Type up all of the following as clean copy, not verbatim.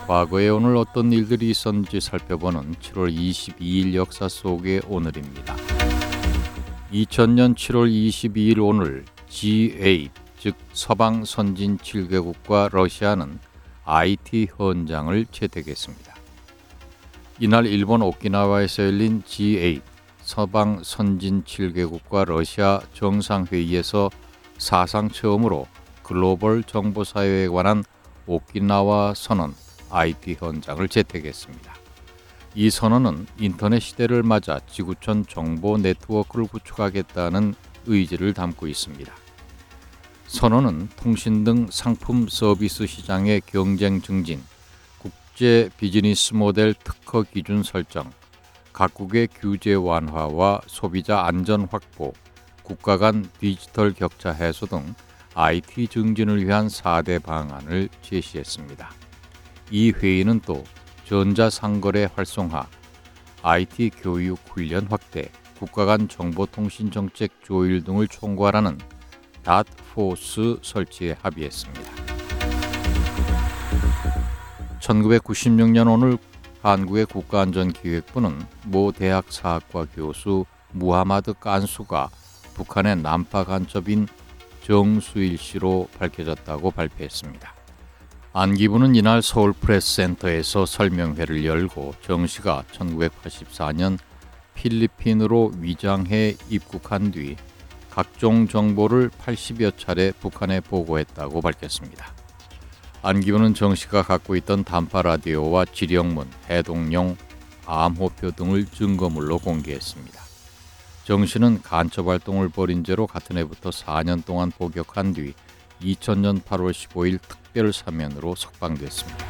과거에 오늘 어떤 일들이 있었는지 살펴보는 7월 22일 역사 속의 오늘입니다. 2000년 7월 22일 오늘 G8, 즉 서방 선진 7개국과 러시아는 IT 헌장을 채택했습니다. 이날 일본 오키나와에서 열린 G8, 서방 선진 7개국과 러시아 정상회의에서 사상 처음으로 글로벌 정보사회에 관한 오키나와 선언 IT 헌장을 채택했습니다. 이 선언은 인터넷 시대를 맞아 지구촌 정보 네트워크를 구축하겠다는 의지를 담고 있습니다. 선언은 통신 등 상품 서비스 시장의 경쟁 증진, 국제 비즈니스 모델 특허 기준 설정, 각국의 규제 완화와 소비자 안전 확보, 국가 간 디지털 격차 해소 등 IT 증진을 위한 4대 방안을 제시했습니다. 이 회의는 또 전자상거래 활성화, IT 교육 훈련 확대, 국가 간 정보통신 정책 조율 등을 총괄하는 닷포스 설치에 합의했습니다. 1996년 오늘 한국의 국가안전기획부는 모 대학 사학과 교수 무하마드 깐수가 북한의 난파 간첩인 정수일 씨로 밝혀졌다고 발표했습니다. 안 기부는 이날 서울프레스센터에서 설명회를 열고 정 씨가 1984년 필리핀으로 위장해 입국한 뒤 각종 정보를 80여 차례 북한에 보고했다고 밝혔습니다. 안 기부는 정 씨가 갖고 있던 단파 라디오와 지령문, 해독용, 암호표 등을 증거물로 공개했습니다. 정 씨는 간첩 활동을 벌인 죄로 같은 해부터 4년 동안 복역한 뒤 2000년 8월 15일 특별 사면으로 석방됐습니다.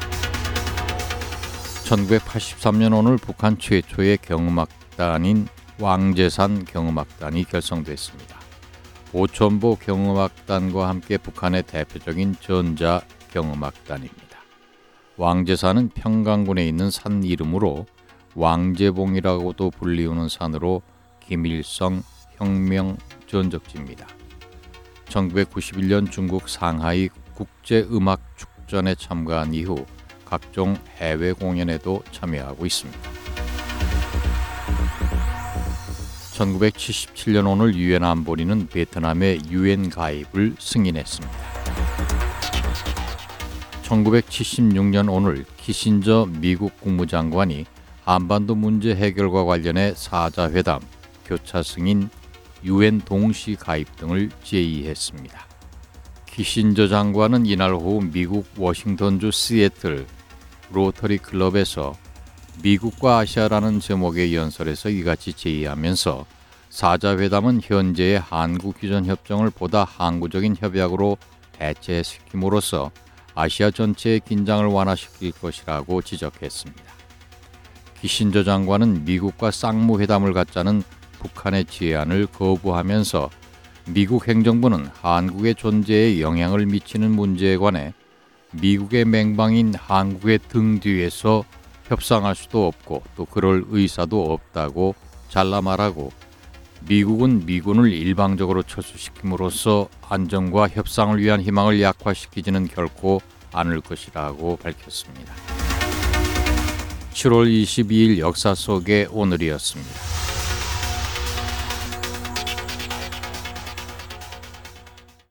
1983년 오늘 북한 최초의 경음악단인 왕제산 경음악단이 결성됐습니다. 오천보 경음악단과 함께 북한의 대표적인 전자 경음악단입니다. 왕제산은 평강군에 있는 산 이름으로 왕제봉이라고도 불리우는 산으로 김일성 혁명 전적지입니다. 1991년 중국 상하이 국제음악축전에 참가한 이후 각종 해외 공연에도 참여하고 있습니다. 1977년 오늘 유엔 안보리는 베트남의 유엔 가입을 승인했습니다. 1976년 오늘 키신저 미국 국무장관이 한반도 문제 해결과 관련해 사자회담, 교차 승인, 유엔 동시 가입 등을 제의했습니다. 키신저 장관은 이날 오후 미국 워싱턴주 시애틀 로터리 클럽에서 미국과 아시아라는 제목의 연설에서 이같이 제의하면서 사자회담은 현재의 한국휴전협정을 보다 항구적인 협약으로 대체시킴으로써 아시아 전체의 긴장을 완화시킬 것이라고 지적했습니다. 키신저 장관은 미국과 쌍무회담을 갖자는 북한의 제안을 거부하면서 미국 행정부는 한국의 존재에 영향을 미치는 문제에 관해 미국의 맹방인 한국의 등 뒤에서 협상할 수도 없고 또 그럴 의사도 없다고 잘라 말하고 미국은 미군을 일방적으로 철수시킴으로써 안정과 협상을 위한 희망을 약화시키지는 결코 않을 것이라고 밝혔습니다. 7월 22일 역사 속의 오늘이었습니다.